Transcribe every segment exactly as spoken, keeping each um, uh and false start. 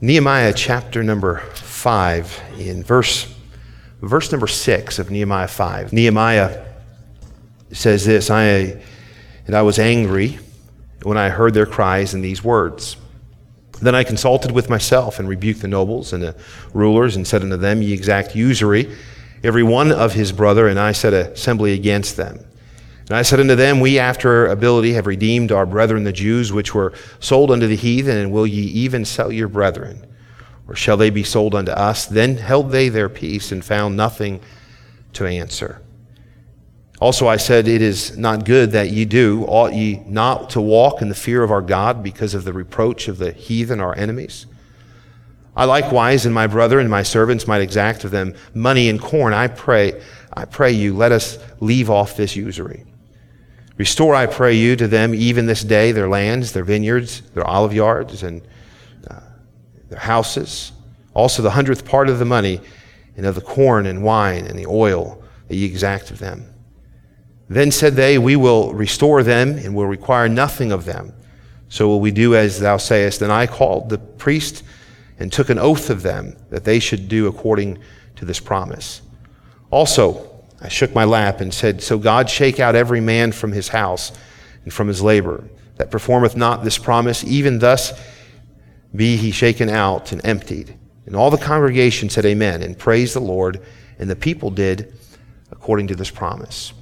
Nehemiah chapter number five, in verse, verse number six of Nehemiah five. Nehemiah says this, I and I was angry when I heard their cries in these words. Then I consulted with myself and rebuked the nobles and the rulers and said unto them, Ye exact usury, every one of his brother, and I set assembly against them. And I said unto them, We after ability have redeemed our brethren the Jews, which were sold unto the heathen, and will ye even sell your brethren? Or shall they be sold unto us? Then held they their peace and found nothing to answer. Also I said, It is not good that ye do. Ought ye not to walk in the fear of our God because of the reproach of the heathen, our enemies? I likewise and my brother and my servants might exact of them money and corn. I pray, I pray you, let us leave off this usury. Restore, I pray you, to them even this day their lands, their vineyards, their olive yards, and uh, their houses. Also the hundredth part of the money, and of the corn and wine and the oil that ye exact of them. Then said they, We will restore them, and will require nothing of them. So will we do as thou sayest. And I called the priest and took an oath of them, that they should do according to this promise. Also, I shook my lap and said, So God shake out every man from his house and from his labor, that performeth not this promise, even thus be he shaken out and emptied. And all the congregation said amen, and praised the Lord, and the people did according to this promise.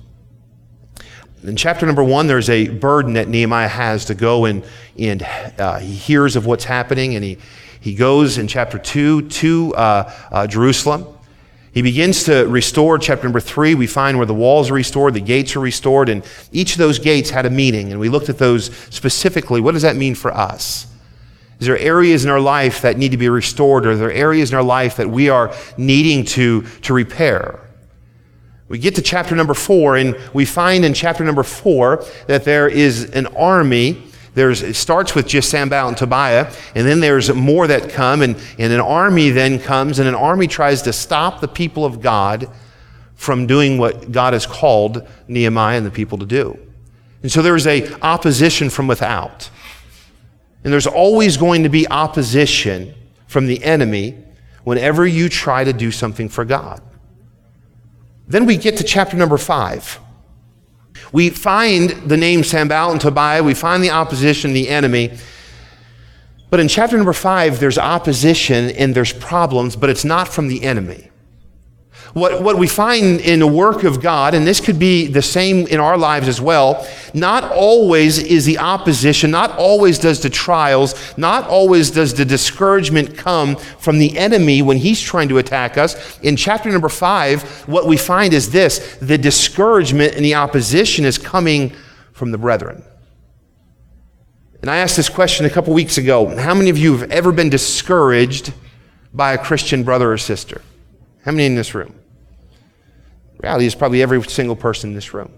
In chapter number one, there's a burden that Nehemiah has to go and, and uh, he hears of what's happening, and he, he goes in chapter two to uh, uh, Jerusalem. He begins to restore. Chapter number three, we find where the walls are restored, the gates are restored, and each of those gates had a meaning, and we looked at those specifically. What does that mean for us? Is there areas in our life that need to be restored, or are there areas in our life that we are needing to, to repair? We get to chapter number four, and we find in chapter number four that there is an army. There's, it starts with just Sanballat and Tobiah, and then there's more that come, and, and an army then comes, and an army tries to stop the people of God from doing what God has called Nehemiah and the people to do. And so there's a opposition from without. And there's always going to be opposition from the enemy whenever you try to do something for God. Then we get to chapter number five. We find the name Sanballat and Tobiah. We find the opposition, the enemy. But in chapter number five, there's opposition and there's problems, but it's not from the enemy. What, what we find in the work of God, and this could be the same in our lives as well, not always is the opposition, not always does the trials, not always does the discouragement come from the enemy when he's trying to attack us. In chapter number five, what we find is this: the discouragement and the opposition is coming from the brethren. And I asked this question a couple weeks ago. How many of you have ever been discouraged by a Christian brother or sister? How many in this room? The reality is probably every single person in this room.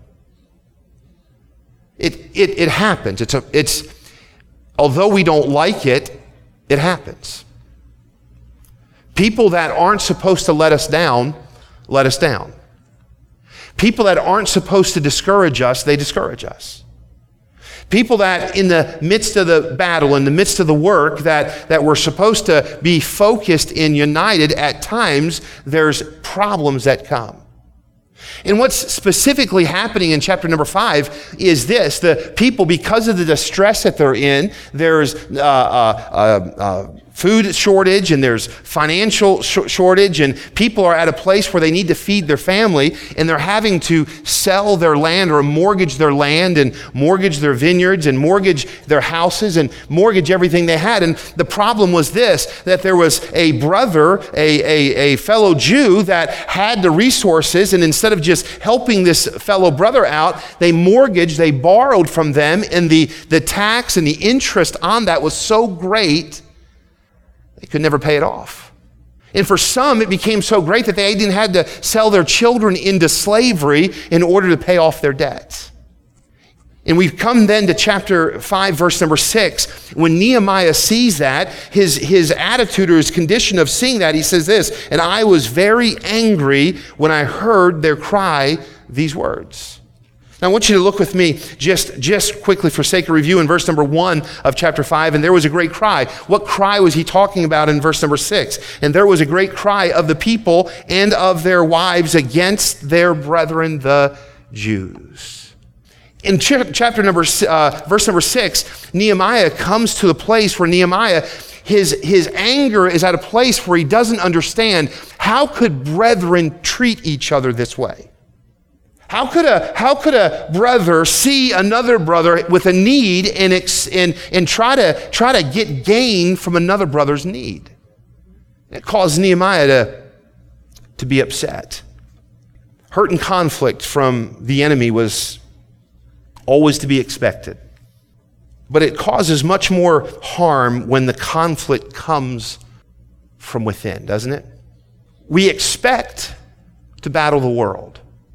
It it it happens. It's a it's although we don't like it, it happens. People that aren't supposed to let us down, let us down. People that aren't supposed to discourage us, they discourage us. People that in the midst of the battle, in the midst of the work, that, that we're supposed to be focused and united, at times there's problems that come. And what's specifically happening in chapter number five is this: the people, because of the distress that they're in, there's uh, uh, uh, uh, food shortage and there's financial sh- shortage, and people are at a place where they need to feed their family, and they're having to sell their land or mortgage their land and mortgage their vineyards and mortgage their houses and mortgage everything they had. And the problem was this, that there was a brother, a, a, a fellow Jew that had the resources, and instead of just helping this fellow brother out, they mortgaged, they borrowed from them, and the, the tax and the interest on that was so great they could never pay it off. And for some, it became so great that they even had to sell their children into slavery in order to pay off their debts. And we've come then to chapter five, verse number six. When Nehemiah sees that, his, his attitude or his condition of seeing that, he says this: And I was very angry when I heard their cry these words. Now, I want you to look with me just, just quickly for sake of review in verse number one of chapter five. And there was a great cry. What cry was he talking about in verse number six? And there was a great cry of the people and of their wives against their brethren, the Jews. In ch- chapter number, uh, verse number six, Nehemiah comes to the place where Nehemiah, his, his anger is at a place where he doesn't understand how could brethren treat each other this way? How could a how could a brother see another brother with a need and ex, and and try to try to get gain from another brother's need? It caused Nehemiah to to be upset. Hurt and conflict from the enemy was always to be expected, but it causes much more harm when the conflict comes from within, doesn't it? We expect to battle the world.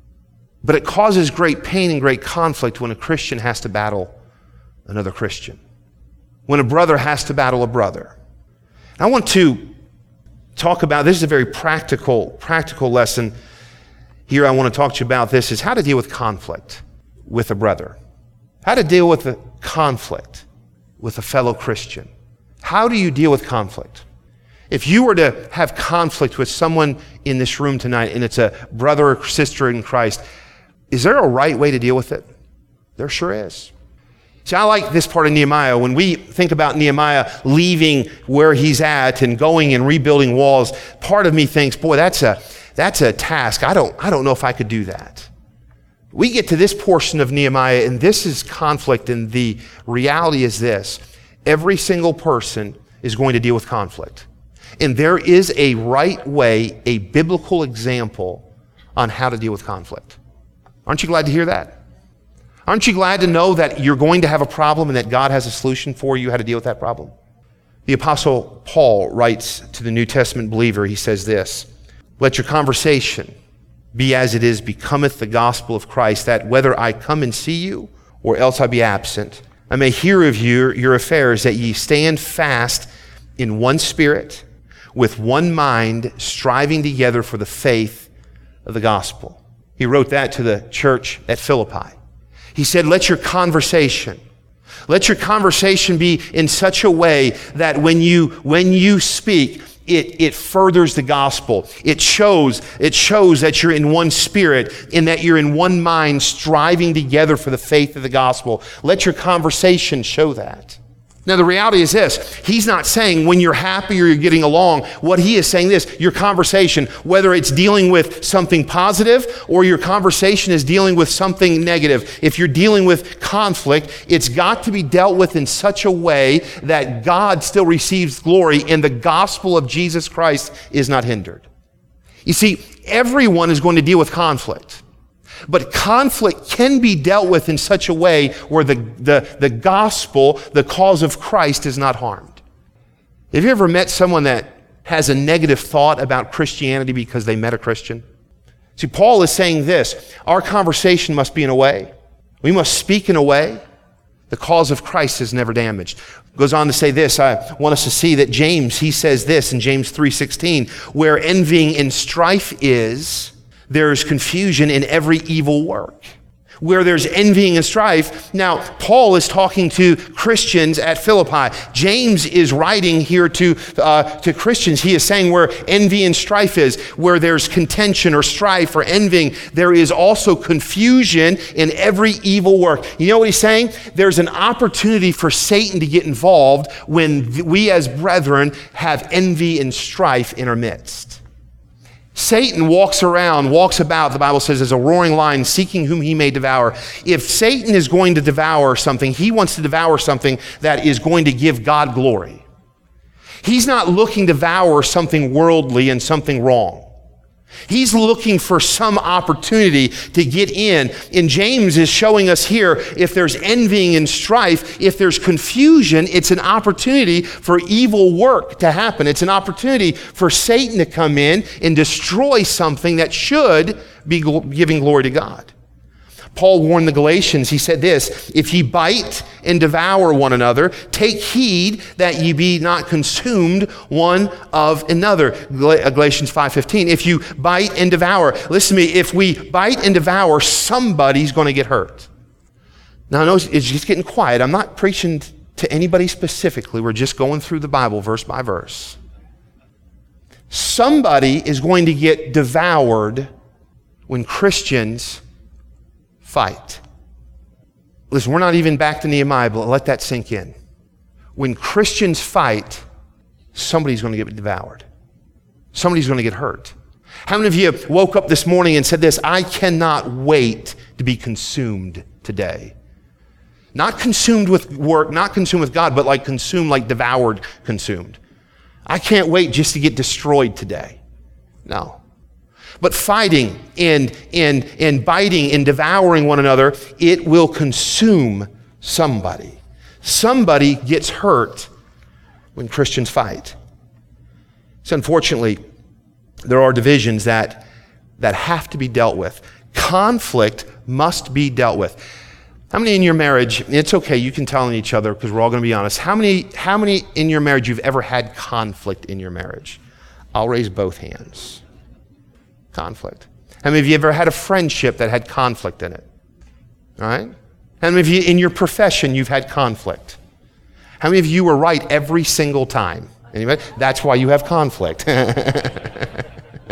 But it causes great pain and great conflict when a Christian has to battle another Christian. When a brother has to battle a brother. And I want to talk about, this is a very practical, practical lesson. Here I want to talk to you about this, is how to deal with conflict with a brother. How to deal with a conflict with a fellow Christian. How do you deal with conflict? If you were to have conflict with someone in this room tonight, and it's a brother or sister in Christ, is there a right way to deal with it? There sure is. See, I like this part of Nehemiah. When we think about Nehemiah leaving where he's at and going and rebuilding walls, part of me thinks, boy, that's a that's a task. I don't I don't know if I could do that. We get to this portion of Nehemiah, and this is conflict, and the reality is this. Every single person is going to deal with conflict. And there is a right way, a biblical example on how to deal with conflict. Aren't you glad to hear that? Aren't you glad to know that you're going to have a problem and that God has a solution for you how to deal with that problem? The Apostle Paul writes to the New Testament believer, he says this, "Let your conversation be as it is becometh the gospel of Christ, that whether I come and see you or else I be absent, I may hear of you, your affairs, that ye stand fast in one spirit, with one mind, striving together for the faith of the gospel." He wrote that to the church at Philippi. He said, let your conversation, let your conversation be in such a way that when you when you speak, it, it furthers the gospel. It shows, it shows that you're in one spirit, and that you're in one mind, striving together for the faith of the gospel. Let your conversation show that. Now, the reality is this. He's not saying when you're happy or you're getting along. What he is saying this, your conversation, whether it's dealing with something positive or your conversation is dealing with something negative. If you're dealing with conflict, it's got to be dealt with in such a way that God still receives glory and the gospel of Jesus Christ is not hindered. You see, everyone is going to deal with conflict. But conflict can be dealt with in such a way where the, the, the gospel, the cause of Christ, is not harmed. Have you ever met someone that has a negative thought about Christianity because they met a Christian? See, Paul is saying this, our conversation must be in a way. We must speak in a way the cause of Christ is never damaged. Goes on to say this, I want us to see that James, he says this in James three sixteen, where envying and strife is, there is confusion in every evil work. Where there's envying and strife. Now, Paul is talking to Christians at Philippi. James is writing here to, uh, to Christians. He is saying where envy and strife is, where there's contention or strife or envying, there is also confusion in every evil work. You know what he's saying? There's an opportunity for Satan to get involved when we as brethren have envy and strife in our midst. Satan walks around, walks about, the Bible says, as a roaring lion, seeking whom he may devour. If Satan is going to devour something, he wants to devour something that is going to give God glory. He's not looking to devour something worldly and something wrong. He's looking for some opportunity to get in. And James is showing us here, if there's envying and strife, if there's confusion, it's an opportunity for evil work to happen. It's an opportunity for Satan to come in and destroy something that should be giving glory to God. Paul warned the Galatians, he said this, if ye bite and devour one another, take heed that ye be not consumed one of another. Galatians five fifteen, if you bite and devour, listen to me, if we bite and devour, somebody's going to get hurt. Now I know it's just getting quiet. I'm not preaching to anybody specifically. We're just going through the Bible verse by verse. Somebody is going to get devoured when Christians fight. Listen, we're not even back to Nehemiah, but let that sink in. When Christians fight, somebody's going to get devoured. Somebody's going to get hurt. How many of you woke up this morning and said this, I cannot wait to be consumed today? Not consumed with work, not consumed with God, but like consumed, like devoured, consumed. I can't wait just to get destroyed today. No. But fighting and, and, and biting and devouring one another, it will consume somebody. Somebody gets hurt when Christians fight. So unfortunately, there are divisions that, that have to be dealt with. Conflict must be dealt with. How many in your marriage, it's okay, you can tell on each other because we're all going to be honest. How many, how many in your marriage you've ever had conflict in your marriage? I'll raise both hands. Conflict. How many of you ever had a friendship that had conflict in it? All right? How many of you in your profession you've had conflict? How many of you were right every single time? Anybody? That's why you have conflict. The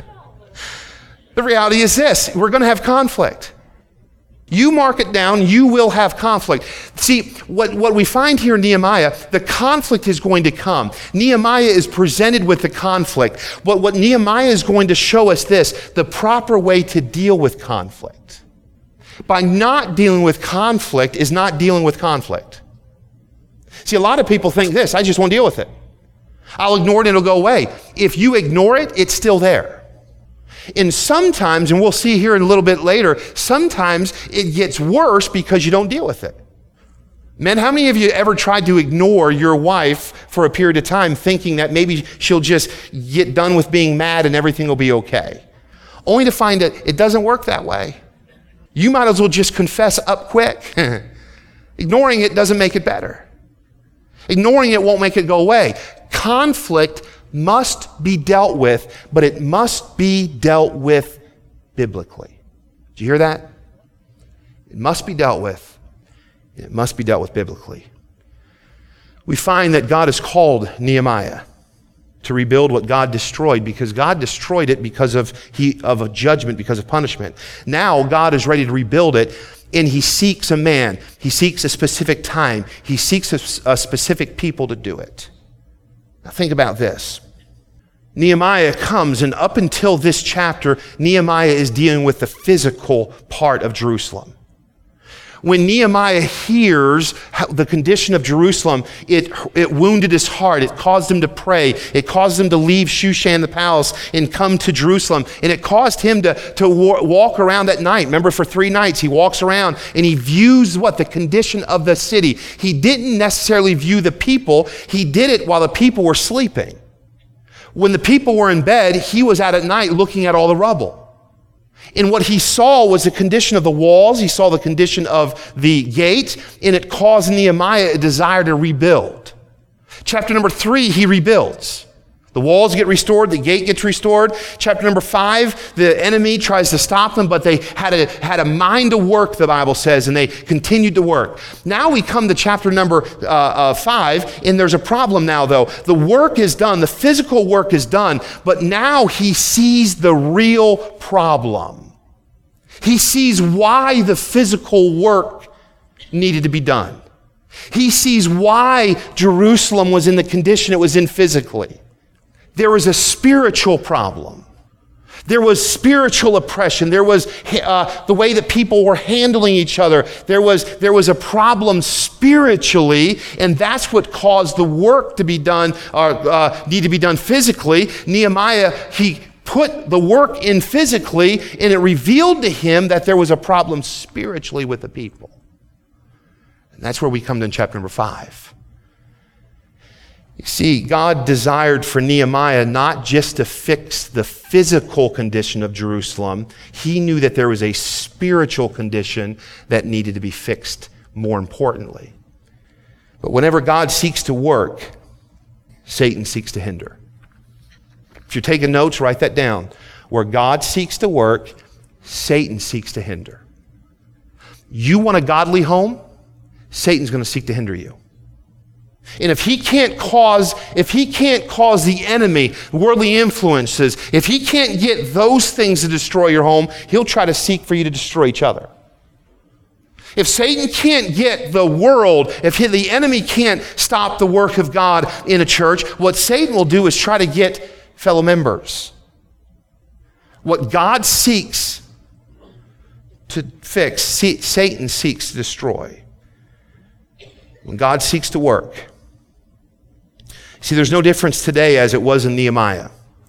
reality is this, we're going to have conflict. You mark it down, you will have conflict. See, what, what we find here in Nehemiah, the conflict is going to come. Nehemiah is presented with the conflict. But what Nehemiah is going to show us this, the proper way to deal with conflict. By not dealing with conflict is not dealing with conflict. See, a lot of people think this, I just won't deal with it. I'll ignore it and it'll go away. If you ignore it, it's still there. And sometimes, and we'll see here in a little bit later, sometimes it gets worse because you don't deal with it. Men, how many of you ever tried to ignore your wife for a period of time thinking that maybe she'll just get done with being mad and everything will be okay? Only to find that it doesn't work that way. You might as well just confess up quick. Ignoring it doesn't make it better. Ignoring it won't make it go away. Conflict must be dealt with, but it must be dealt with biblically. Did you hear that? It must be dealt with. It must be dealt with biblically. We find that God has called Nehemiah to rebuild what God destroyed because God destroyed it because of, he, of a judgment, because of punishment. Now God is ready to rebuild it, and he seeks a man. He seeks a specific time. He seeks a, a specific people to do it. Now think about this. Nehemiah comes, and up until this chapter, Nehemiah is dealing with the physical part of Jerusalem. When Nehemiah hears how the condition of Jerusalem, it, it wounded his heart. It caused him to pray. It caused him to leave Shushan the palace and come to Jerusalem. And it caused him to, to walk around at night. Remember, for three nights, he walks around and he views what? The condition of the city. He didn't necessarily view the people. He did it while the people were sleeping. When the people were in bed, he was out at night looking at all the rubble. And what he saw was the condition of the walls. He saw the condition of the gate, and it caused Nehemiah a desire to rebuild. Chapter number three, he rebuilds. The walls get restored, the gate gets restored. Chapter number five, the enemy tries to stop them, but they had a, had a mind to work, the Bible says, and they continued to work. Now we come to chapter number uh, uh, five, and there's a problem now, though. The work is done, the physical work is done, but now he sees the real problem. He sees why the physical work needed to be done. He sees why Jerusalem was in the condition it was in physically. There was a spiritual problem. There was spiritual oppression. There was uh, the way that people were handling each other. There was, there was a problem spiritually, and that's what caused the work to be done, or uh, need to be done physically. Nehemiah, he put the work in physically, and it revealed to him that there was a problem spiritually with the people. And that's where we come to in chapter number five. You see, God desired for Nehemiah not just to fix the physical condition of Jerusalem. He knew that there was a spiritual condition that needed to be fixed more importantly. But whenever God seeks to work, Satan seeks to hinder. If you're taking notes, write that down. Where God seeks to work, Satan seeks to hinder. You want a godly home? Satan's going to seek to hinder you. And if he can't cause, if he can't cause the enemy, worldly influences, if he can't get those things to destroy your home, he'll try to seek for you to destroy each other. If Satan can't get the world, if he, the enemy can't stop the work of God in a church, what Satan will do is try to get fellow members. What God seeks to fix, see, Satan seeks to destroy. When God seeks to work. See, there's no difference today as it was in Nehemiah.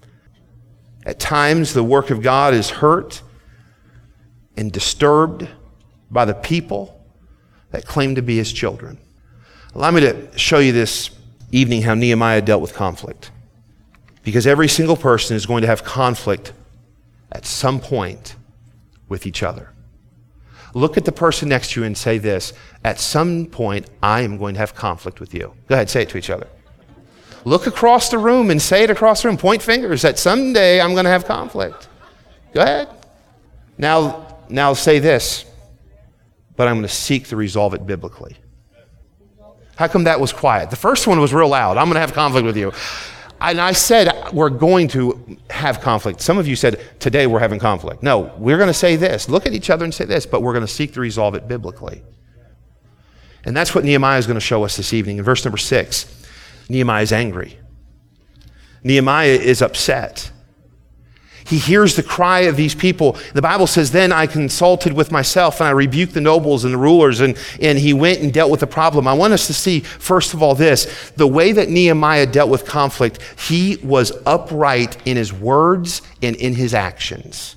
At times, the work of God is hurt and disturbed by the people that claim to be his children. Allow me to show you this evening how Nehemiah dealt with conflict. Because every single person is going to have conflict at some point with each other. Look at the person next to you and say this: at some point, I am going to have conflict with you. Go ahead, say it to each other. Look across the room and say it across the room. Point fingers that someday I'm going to have conflict. Go ahead. Now, now say this: but I'm going to seek to resolve it biblically. How come that was quiet? The first one was real loud. I'm going to have conflict with you. And I said, we're going to have conflict. Some of you said, today we're having conflict. No, we're going to say this. Look at each other and say this, but we're going to seek to resolve it biblically. And that's what Nehemiah is going to show us this evening. In verse number six, Nehemiah is angry. Nehemiah is upset. He hears the cry of these people. The Bible says, then I consulted with myself and I rebuked the nobles and the rulers, and, and he went and dealt with the problem. I want us to see, first of all, this. The way that Nehemiah dealt with conflict, he was upright in his words and in his actions.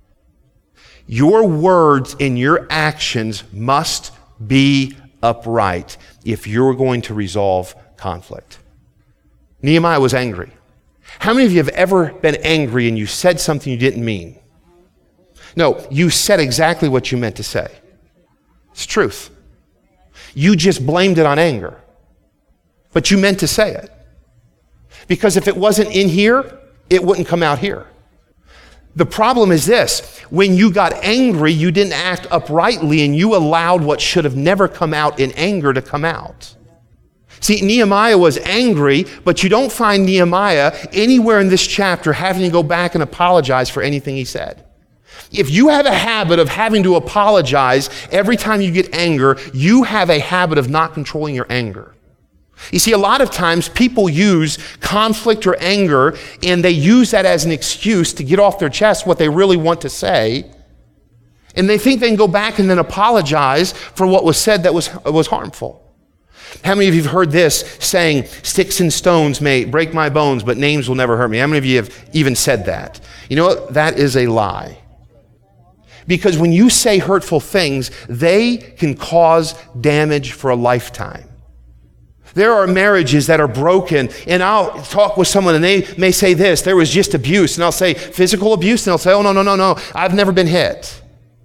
Your words and your actions must be upright if you're going to resolve conflict. Nehemiah was angry. How many of you have ever been angry and you said something you didn't mean? No, you said exactly what you meant to say. It's truth. You just blamed it on anger. But you meant to say it. Because if it wasn't in here, it wouldn't come out here. The problem is this: when you got angry, you didn't act uprightly and you allowed what should have never come out in anger to come out. See, Nehemiah was angry, but you don't find Nehemiah anywhere in this chapter having to go back and apologize for anything he said. If you have a habit of having to apologize every time you get anger, you have a habit of not controlling your anger. You see, a lot of times people use conflict or anger, and they use that as an excuse to get off their chest what they really want to say, and they think they can go back and then apologize for what was said that was, was harmful. How many of you have heard this saying, sticks and stones may break my bones, but names will never hurt me? How many of you have even said that? You know what? That is a lie. Because when you say hurtful things, they can cause damage for a lifetime. There are marriages that are broken, and I'll talk with someone and they may say this: there was just abuse. And I'll say, physical abuse? And they'll say, oh, no, no, no, no, I've never been hit.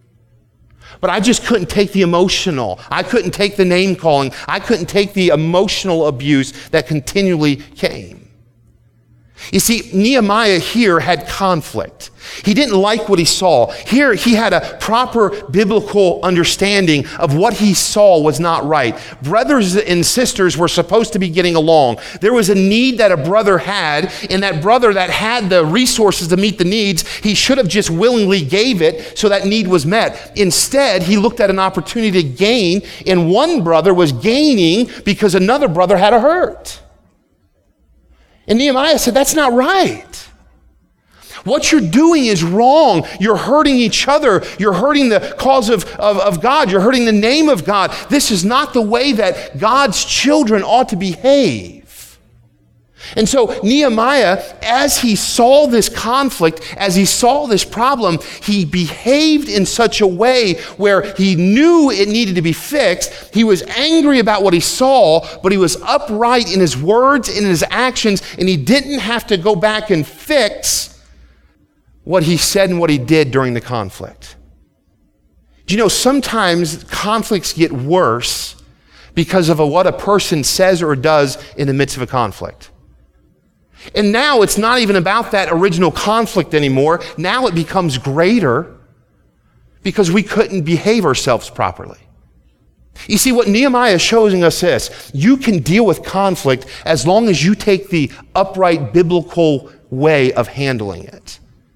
But I just couldn't take the emotional. I couldn't take the name calling. I couldn't take the emotional abuse that continually came. You see, Nehemiah here had conflict. He didn't like what he saw. Here he had a proper biblical understanding of what he saw was not right. Brothers and sisters were supposed to be getting along. There was a need that a brother had, and that brother that had the resources to meet the needs, he should have just willingly gave it so that need was met. Instead, he looked at an opportunity to gain, and one brother was gaining because another brother had a hurt. And Nehemiah said, that's not right. What you're doing is wrong. You're hurting each other. You're hurting the cause of, of, of God. You're hurting the name of God. This is not the way that God's children ought to behave. And so Nehemiah, as he saw this conflict, as he saw this problem, he behaved in such a way where he knew it needed to be fixed. He was angry about what he saw, but he was upright in his words and in his actions, and he didn't have to go back and fix what he said and what he did during the conflict. Do you know, sometimes conflicts get worse because of a, what a person says or does in the midst of a conflict. And now it's not even about that original conflict anymore. Now it becomes greater because we couldn't behave ourselves properly. You see, what Nehemiah is showing us is, you can deal with conflict as long as you take the upright biblical way of handling it.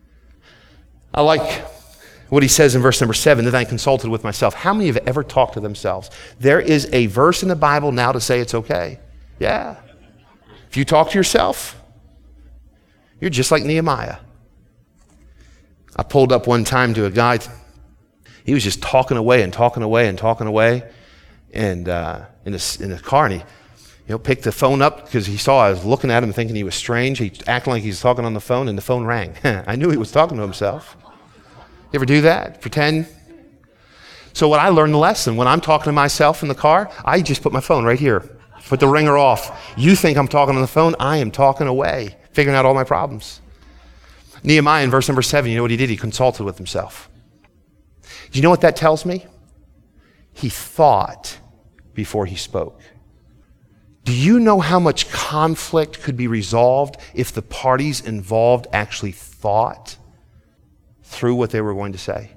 I like what he says in verse number seven, that I consulted with myself. How many have ever talked to themselves? There is a verse in the Bible now to say it's okay. Yeah. If you talk to yourself, you're just like Nehemiah. I pulled up one time to a guy. He was just talking away and talking away and talking away, and uh, in the in the car, and he, you know, picked the phone up because he saw I was looking at him, thinking he was strange. He acted like he was talking on the phone, and the phone rang. I knew he was talking to himself. You ever do that? Pretend. So what I learned the lesson when I'm talking to myself in the car, I just put my phone right here, put the ringer off. You think I'm talking on the phone? I am talking away, figuring out all my problems. Nehemiah in verse number seven, you know what he did? He consulted with himself. Do you know what that tells me? He thought before he spoke. Do you know how much conflict could be resolved if the parties involved actually thought through what they were going to say?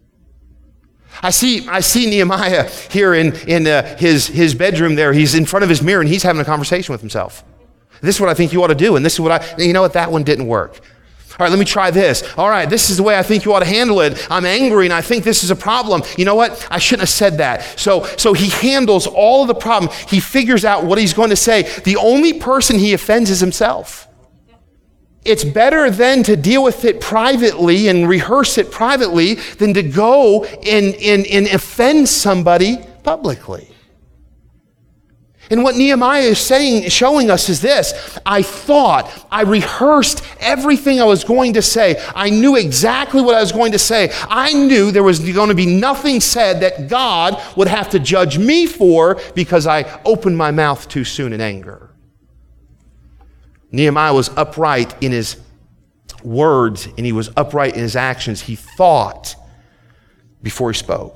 I see, I see Nehemiah here in, in uh, his, his bedroom there. He's in front of his mirror and he's having a conversation with himself. This is what I think you ought to do, and this is what I, you know what, that one didn't work. All right, let me try this. All right, this is the way I think you ought to handle it. I'm angry and I think this is a problem. You know what? I shouldn't have said that. So, so he handles all of the problem. He figures out what he's going to say. The only person he offends is himself. It's better then to deal with it privately and rehearse it privately than to go and, and, and offend somebody publicly. And what Nehemiah is saying, showing us is this: I thought, I rehearsed everything I was going to say. I knew exactly what I was going to say. I knew there was going to be nothing said that God would have to judge me for because I opened my mouth too soon in anger. Nehemiah was upright in his words and he was upright in his actions. He thought before he spoke.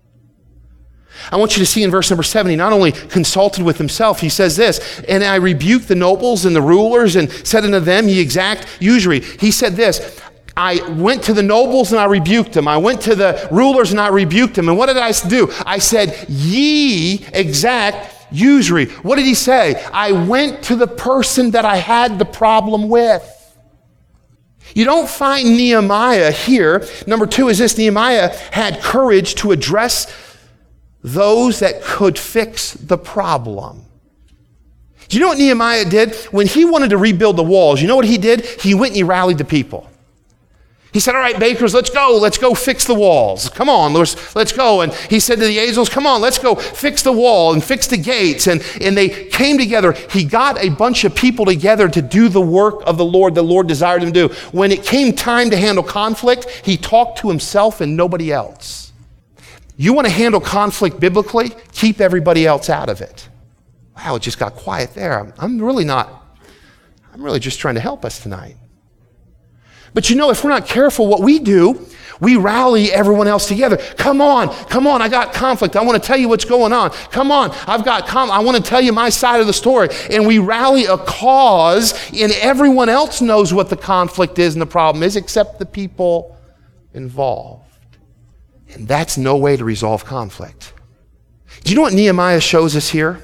I want you to see in verse number seven, he not only consulted with himself, he says this, and I rebuked the nobles and the rulers and said unto them, ye exact usury. He said this, I went to the nobles and I rebuked them. I went to the rulers and I rebuked them. And what did I do? I said, ye exact usury. What did he say? I went to the person that I had the problem with. You don't find Nehemiah here. Number two is this: Nehemiah had courage to address those that could fix the problem. Do you know what Nehemiah did? When he wanted to rebuild the walls, you know what he did? He went and he rallied the people. He said, all right, bakers, let's go. Let's go fix the walls. Come on, let's, let's go. And he said to the Azels, come on, let's go fix the wall and fix the gates. And, and they came together. He got a bunch of people together to do the work of the Lord the Lord desired him to do. When it came time to handle conflict, he talked to himself and nobody else. You want to handle conflict biblically? Keep everybody else out of it. Wow, it just got quiet there. I'm, I'm really not, I'm really just trying to help us tonight. But you know, if we're not careful, what we do, we rally everyone else together. Come on, come on, I got conflict. I want to tell you what's going on. Come on, I've got com- I want to tell you my side of the story. And we rally a cause, and everyone else knows what the conflict is and the problem is, except the people involved. And that's no way to resolve conflict. Do you know what Nehemiah shows us here?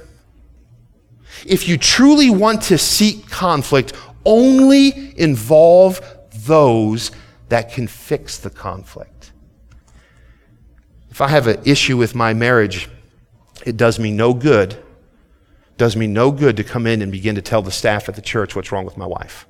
If you truly want to seek conflict, only involve those that can fix the conflict. If I have an issue with my marriage, it does me no good, does me no good to come in and begin to tell the staff at the church what's wrong with my wife.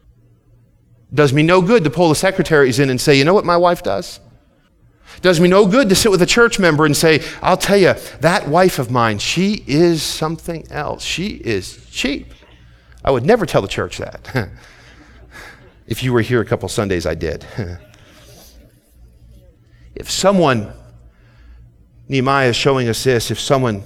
Does me no good to pull the secretaries in and say, you know what my wife does? Does me no good to sit with a church member and say, I'll tell you, that wife of mine, she is something else. She is cheap. I would never tell the church that. If you were here a couple Sundays, I did. If someone, Nehemiah is showing us this, if someone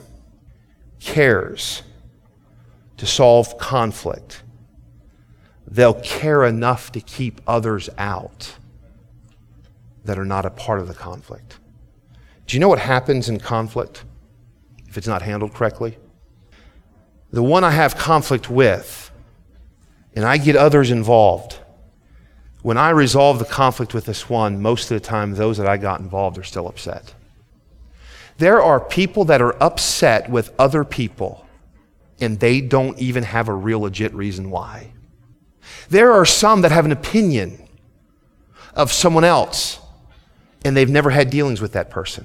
cares to solve conflict, they'll care enough to keep others out that are not a part of the conflict. Do you know what happens in conflict if it's not handled correctly? The one I have conflict with, and I get others involved, when I resolve the conflict with this one, most of the time those that I got involved are still upset. There are people that are upset with other people, and they don't even have a real legit reason why. There are some that have an opinion of someone else, and they've never had dealings with that person.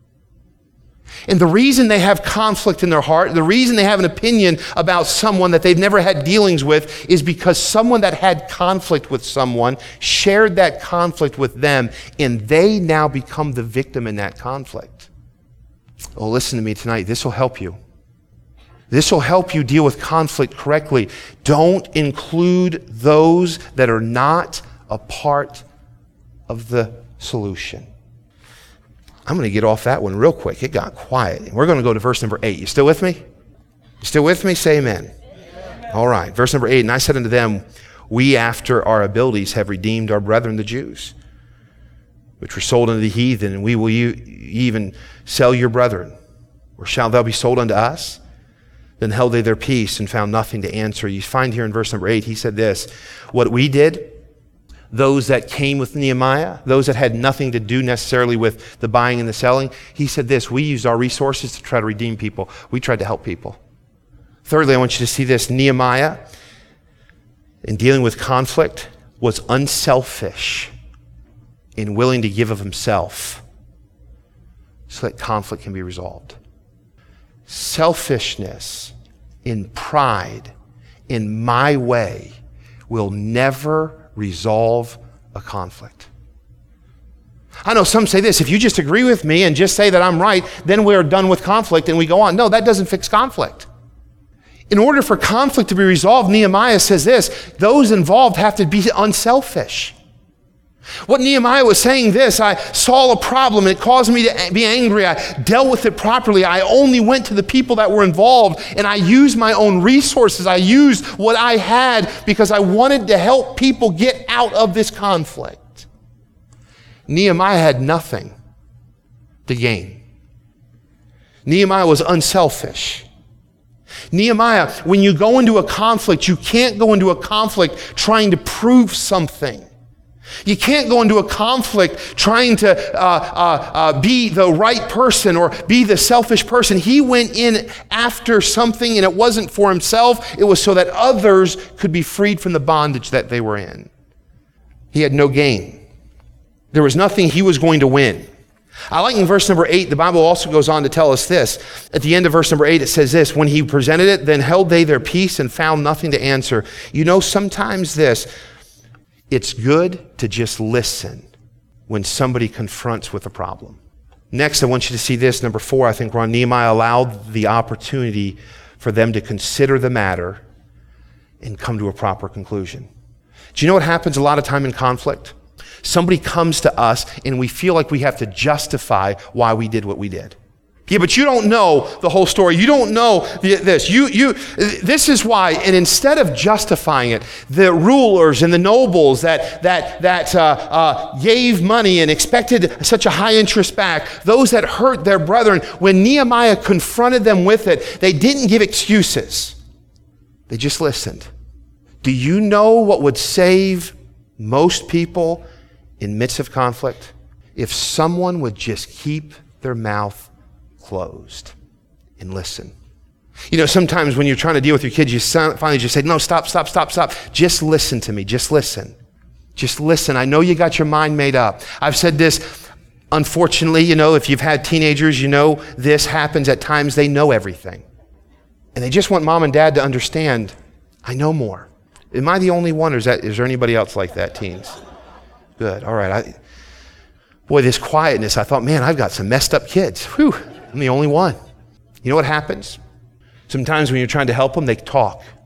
And the reason they have conflict in their heart, the reason they have an opinion about someone that they've never had dealings with, is because someone that had conflict with someone shared that conflict with them, and they now become the victim in that conflict. Oh, listen to me tonight. This will help you. This will help you deal with conflict correctly. Don't include those that are not a part of the solution. I'm going to get off that one real quick. It got quiet. We're going to go to verse number eight. You still with me? You still with me? Say amen. Amen. All right. Verse number eight. And I said unto them, we after our abilities have redeemed our brethren the Jews, which were sold unto the heathen, and we will you even sell your brethren, or shall thou be sold unto us? Then held they their peace and found nothing to answer. You find here in verse number eight, he said this, what we did, those that came with Nehemiah, those that had nothing to do necessarily with the buying and the selling, he said this, we used our resources to try to redeem people. We tried to help people. Thirdly, I want you to see this, Nehemiah, in dealing with conflict, was unselfish and willing to give of himself so that conflict can be resolved. Selfishness in pride in my way will never resolve a conflict. I know some say this, if you just agree with me and just say that I'm right, then we're done with conflict and we go on. No, that doesn't fix conflict. In order for conflict to be resolved, Nehemiah says this, those involved have to be unselfish. What Nehemiah was saying this, I saw a problem and it caused me to be angry. I dealt with it properly. I only went to the people that were involved and I used my own resources. I used what I had because I wanted to help people get out of this conflict. Nehemiah had nothing to gain. Nehemiah was unselfish. Nehemiah, when you go into a conflict, you can't go into a conflict trying to prove something. You can't go into a conflict trying to uh, uh, uh, be the right person or be the selfish person. He went in after something, and it wasn't for himself. It was so that others could be freed from the bondage that they were in. He had no gain. There was nothing he was going to win. I like in verse number eight, the Bible also goes on to tell us this. At the end of verse number eight, it says this, when he presented it, then held they their peace and found nothing to answer. You know, sometimes this, it's good to just listen when somebody confronts with a problem. Next, I want you to see this. Number four, I think, Ron, Nehemiah allowed the opportunity for them to consider the matter and come to a proper conclusion. Do you know what happens a lot of time in conflict? Somebody comes to us and we feel like we have to justify why we did what we did. Yeah, but you don't know the whole story. You don't know this. You, you, this is why. And instead of justifying it, the rulers and the nobles that that that uh, uh, gave money and expected such a high interest back, those that hurt their brethren, when Nehemiah confronted them with it, they didn't give excuses. They just listened. Do you know what would save most people in midst of conflict? If someone would just keep their mouth closed and listen. You know, sometimes when you're trying to deal with your kids, you finally just say, no, stop, stop, stop, stop. Just listen to me. Just listen. Just listen. I know you got your mind made up. I've said this, unfortunately, you know, if you've had teenagers, you know this happens at times. They know everything. And they just want mom and dad to understand, I know more. Am I the only one, or is, that, is there anybody else like that, teens? Good. All right. I, boy, this quietness, I thought, man, I've got some messed up kids. Whew. I'm the only one. You know what happens? Sometimes when you're trying to help them, they talk.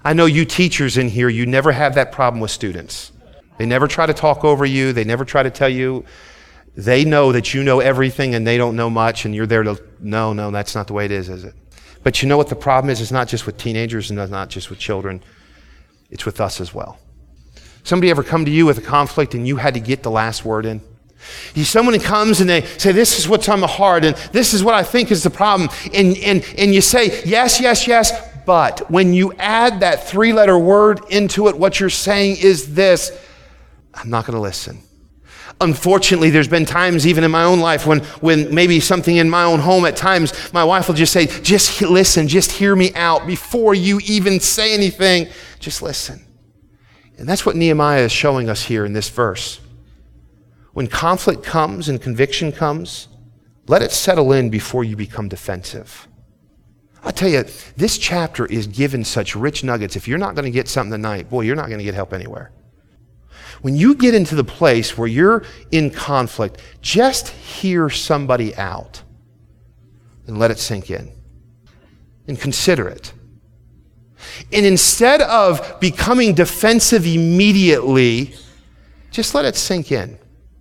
I know you teachers in here, you never have that problem with students. They never try to talk over you. They never try to tell you. They know that you know everything and they don't know much, and you're there to, no, no, that's not the way it is, is it? But you know what the problem is? It's not just with teenagers and it's not just with children. It's with us as well. Somebody ever come to you with a conflict and you had to get the last word in? You, someone comes and they say, this is what's on my heart and this is what I think is the problem. And, and, and you say, yes, yes, yes, but when you add that three-letter word into it, what you're saying is this: I'm not going to listen. Unfortunately, there's been times even in my own life when, when maybe something in my own home, at times my wife will just say, just listen, just hear me out before you even say anything. Just listen. And that's what Nehemiah is showing us here in this verse. When conflict comes and conviction comes, let it settle in before you become defensive. I'll tell you, this chapter is given such rich nuggets. If you're not going to get something tonight, boy, you're not going to get help anywhere. When you get into the place where you're in conflict, just hear somebody out and let it sink in and consider it. And instead of becoming defensive immediately, just let it sink in.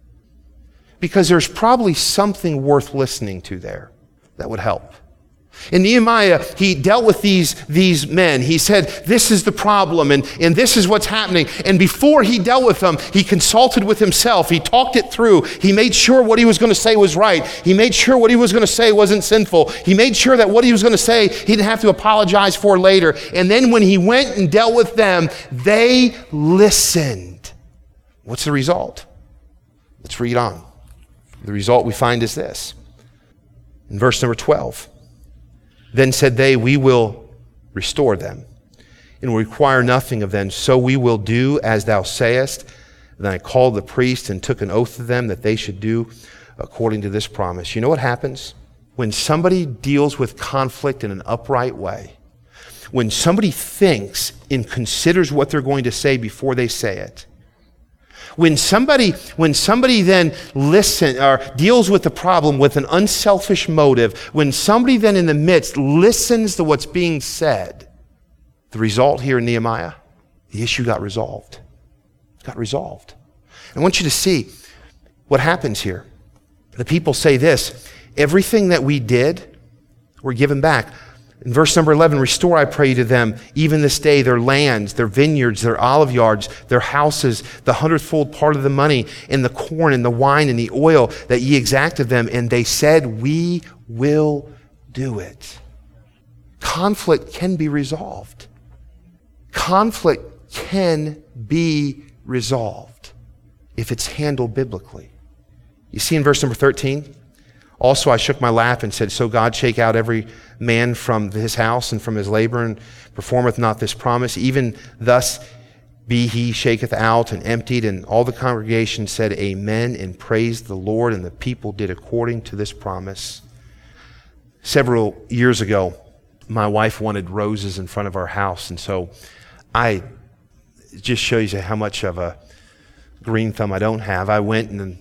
Because there's probably something worth listening to there that would help. In Nehemiah, he dealt with these, these men. He said, this is the problem, and, and this is what's happening. And before he dealt with them, he consulted with himself. He talked it through. He made sure what he was going to say was right. He made sure what he was going to say wasn't sinful. He made sure that what he was going to say, he didn't have to apologize for later. And then when he went and dealt with them, they listened. What's the result? Let's read on. The result we find is this. In verse number twelve. Then said they, we will restore them and will require nothing of them. So we will do as thou sayest. Then I called the priest and took an oath of them that they should do according to this promise. You know what happens? When somebody deals with conflict in an upright way, when somebody thinks and considers what they're going to say before they say it, When somebody, when somebody then listen or deals with the problem with an unselfish motive, when somebody then in the midst listens to what's being said, the result here in Nehemiah, the issue got resolved. It got resolved. I want you to see what happens here. The people say this: everything that we did, we're given back. In verse number eleven, restore, I pray to them, even this day, their lands, their vineyards, their olive yards, their houses, the hundredfold part of the money, and the corn, and the wine, and the oil that ye exact of them. And they said, we will do it. Conflict can be resolved. Conflict can be resolved if it's handled biblically. You see in verse number thirteen, also I shook my lap and said, so God shake out every man from his house and from his labor, and performeth not this promise. Even thus be he shaketh out and emptied. And all the congregation said, amen, and praised the Lord. And the people did according to this promise. Several years ago, my wife wanted roses in front of our house. And so I, it just shows you how much of a green thumb I don't have. I went and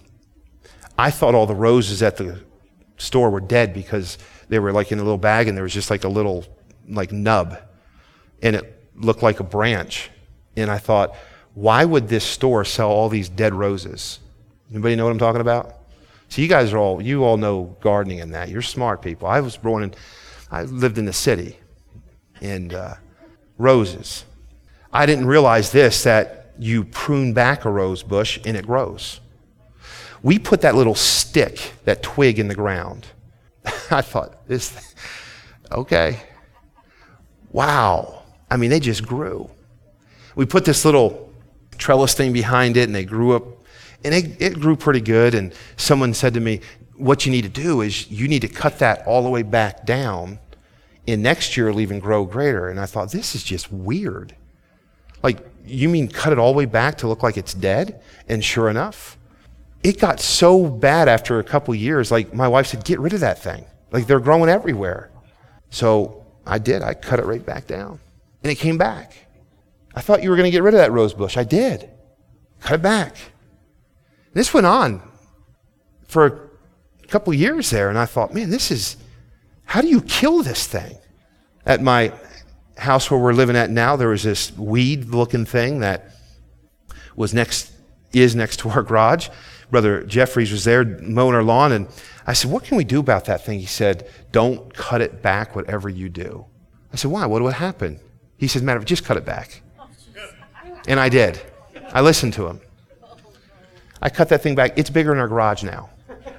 I thought all the roses at the store were dead because they were like in a little bag and there was just like a little like nub and it looked like a branch. And I thought, why would this store sell all these dead roses? Anybody know what I'm talking about? So you guys are all, you all know gardening and that. You're smart people. I was born in, I lived in the city and uh, roses. I didn't realize this, that you prune back a rose bush and it grows. We put that little stick, that twig in the ground. I thought, this, okay. Wow. I mean, they just grew. We put this little trellis thing behind it and they grew up, and it, it grew pretty good. And someone said to me, what you need to do is you need to cut that all the way back down, and next year it'll even grow greater. And I thought, this is just weird. Like, you mean cut it all the way back to look like it's dead? And sure enough, it got so bad after a couple years, like my wife said, get rid of that thing. Like they're growing everywhere. So I did, I cut it right back down. And it came back. I thought you were gonna get rid of that rose bush. I did, cut it back. And this went on for a couple years there. And I thought, man, this is, how do you kill this thing? At my house where we're living at now, there was this weed-looking thing that was next, is next to our garage. Brother Jeffries was there mowing our lawn, and I said, what can we do about that thing? He said, don't cut it back, whatever you do. I said, why? What would happen? He said, matter of just cut it back. And I did. I listened to him. I cut that thing back. It's bigger in our garage now.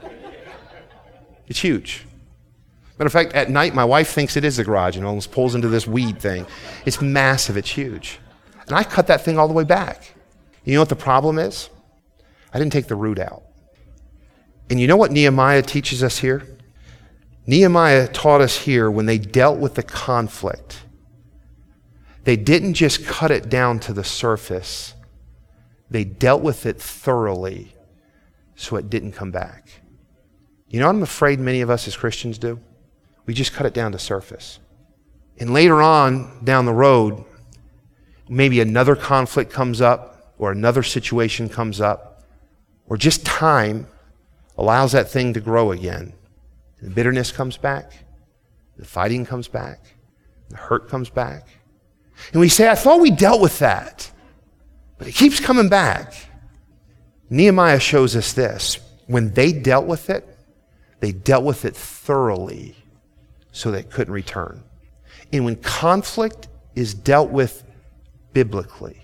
It's huge. Matter of fact, at night, my wife thinks it is the garage and almost pulls into this weed thing. It's massive. It's huge. And I cut that thing all the way back. You know what the problem is? I didn't take the root out. And you know what Nehemiah teaches us here? Nehemiah taught us here when they dealt with the conflict, they didn't just cut it down to the surface. They dealt with it thoroughly so it didn't come back. You know what I'm afraid many of us as Christians do? We just cut it down to surface. And later on down the road, maybe another conflict comes up or another situation comes up, or just time allows that thing to grow again. The bitterness comes back, the fighting comes back, the hurt comes back. And we say, I thought we dealt with that, but it keeps coming back. Nehemiah shows us this. When they dealt with it, they dealt with it thoroughly so they couldn't return. And when conflict is dealt with biblically,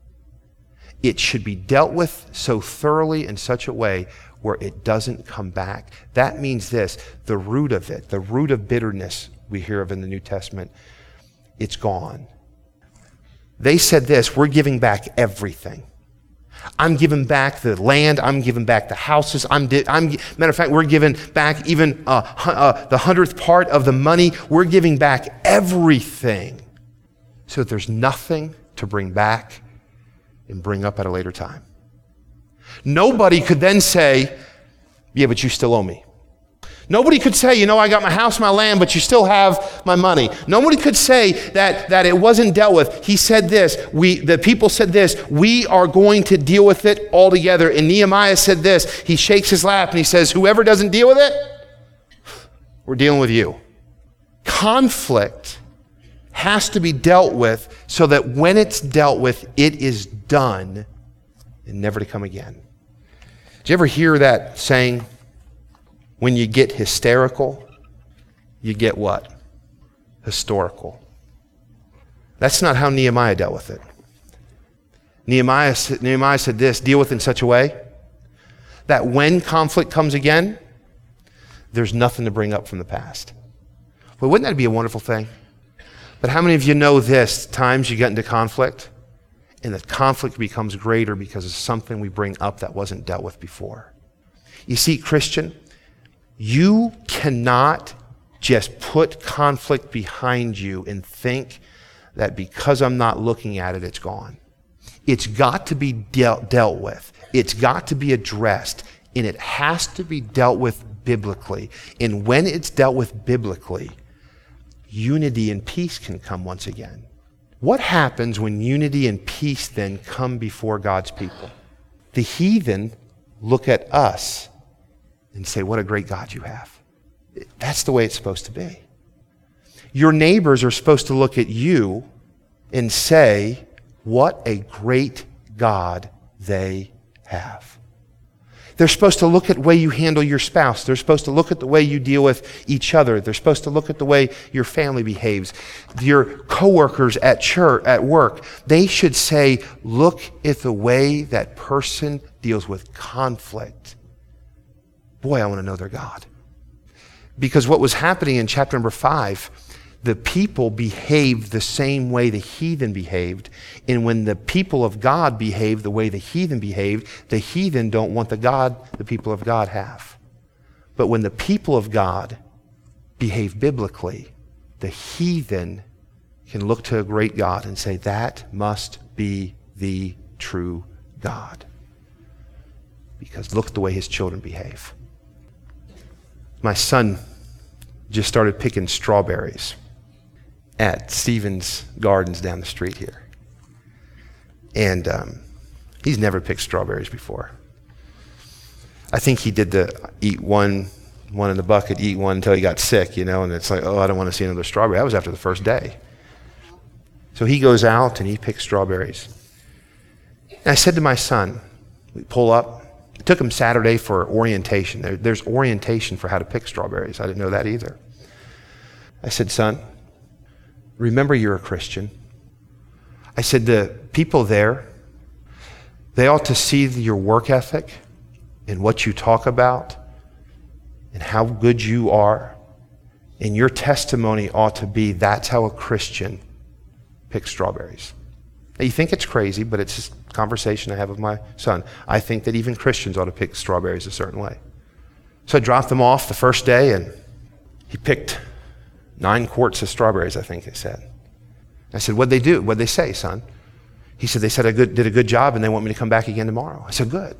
it should be dealt with so thoroughly in such a way where it doesn't come back. That means this, the root of it, the root of bitterness we hear of in the New Testament, it's gone. They said this, we're giving back everything. I'm giving back the land. I'm giving back the houses. I'm, di- I'm matter of fact, we're giving back even uh, uh, the hundredth part of the money. We're giving back everything so that there's nothing to bring back and bring up at a later time. Nobody could then say, yeah, but you still owe me. Nobody could say, you know, I got my house, my land, but you still have my money. Nobody could say that, that it wasn't dealt with. He said this, we, the people said this, we are going to deal with it all together. And Nehemiah said this, he shakes his lap and he says, whoever doesn't deal with it, we're dealing with you. Conflict has to be dealt with so that when it's dealt with, it is done and never to come again. Did you ever hear that saying? When you get hysterical, you get what? Historical. That's not how Nehemiah dealt with it. Nehemiah, Nehemiah said this, deal with it in such a way that when conflict comes again, there's nothing to bring up from the past. Well, wouldn't that be a wonderful thing? But how many of you know this, times you get into conflict, and the conflict becomes greater because of something we bring up that wasn't dealt with before? You see, Christian, you cannot just put conflict behind you and think that because I'm not looking at it, it's gone. It's got to be dealt, dealt with. It's got to be addressed, and it has to be dealt with biblically. And when it's dealt with biblically, unity and peace can come once again. What happens when unity and peace then come before God's people? The heathen look at us and say, what a great God you have. That's the way it's supposed to be. Your neighbors are supposed to look at you and say, what a great God they have. They're supposed to look at the way you handle your spouse. They're supposed to look at the way you deal with each other. They're supposed to look at the way your family behaves. Your coworkers at church, at work, they should say, look at the way that person deals with conflict. Boy, I want to know their God. Because what was happening in chapter number five, the people behaved the same way the heathen behaved. And when the people of God behave the way the heathen behaved, the heathen don't want the God the people of God have. But when the people of God behave biblically, the heathen can look to a great God and say, that must be the true God. Because look at the way his children behave. My son just started picking strawberries at Stevens Gardens down the street here. And um, he's never picked strawberries before. I think he did the eat one, one in the bucket, eat one until he got sick, you know, and it's like, oh, I don't want to see another strawberry. That was after the first day. So he goes out and he picks strawberries. And I said to my son, we pull up. It took him Saturday for orientation. There, there's orientation for how to pick strawberries. I didn't know that either. I said, son, remember you're a Christian. I said, the people there, they ought to see your work ethic and what you talk about and how good you are. And your testimony ought to be, that's how a Christian picks strawberries. Now, you think it's crazy, but it's just a conversation I have with my son. I think that even Christians ought to pick strawberries a certain way. So I dropped them off the first day, and he picked nine quarts of strawberries, I think they said. I said, what'd they do? What'd they say, son? He said, they said I good, did a good job, and they want me to come back again tomorrow. I said, good.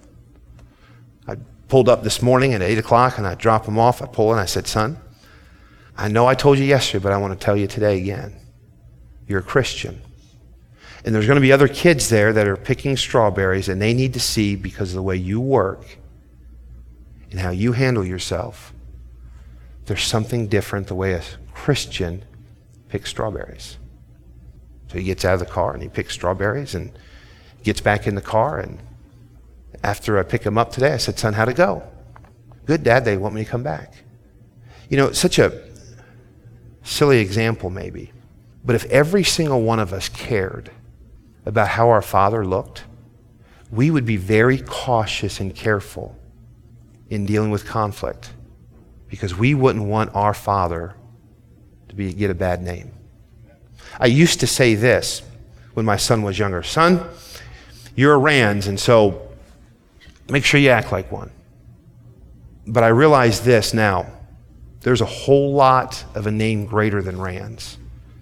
I pulled up this morning at eight o'clock, and I dropped them off. I pulled, and I said, son, I know I told you yesterday, but I want to tell you today again. You're a Christian. And there's going to be other kids there that are picking strawberries, and they need to see, because of the way you work and how you handle yourself, there's something different the way a Christian picks strawberries. So he gets out of the car and he picks strawberries and gets back in the car. And after I pick him up today, I said, son, how'd it go? Good, Dad, they want me to come back. You know, it's such a silly example maybe, but if every single one of us cared about how our Father looked, we would be very cautious and careful in dealing with conflict, because we wouldn't want our Father to be get a bad name. I used to say this when my son was younger, son, you're a Rands, and so make sure you act like one. But I realize this now, there's a whole lot of a name greater than Rands,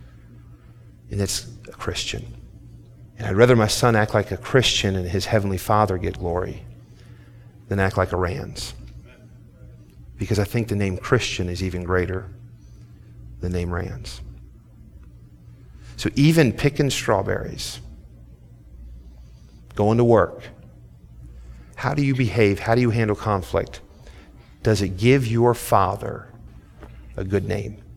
and it's a Christian. And I'd rather my son act like a Christian and his heavenly Father get glory than act like a Rands. Because I think the name Christian is even greater than the name Rands. So even picking strawberries, going to work, how do you behave? How do you handle conflict? Does it give your Father a good name?